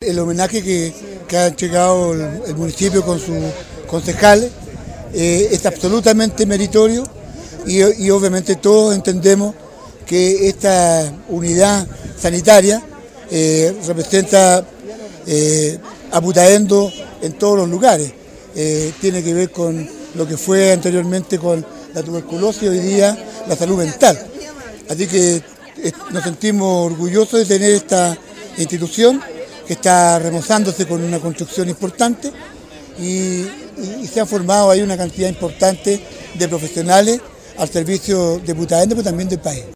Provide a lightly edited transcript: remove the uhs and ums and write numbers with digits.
el homenaje que ha entregado el municipio con sus concejales es absolutamente meritorio y obviamente todos entendemos que esta unidad sanitaria representa a Putaendo en todos los lugares. Tiene que ver con lo que fue anteriormente con la tuberculosis y hoy día la salud mental. Así que nos sentimos orgullosos de tener esta institución que está remozándose con una construcción importante y se ha formado ahí una cantidad importante de profesionales al servicio de Putaendo, pero también del país.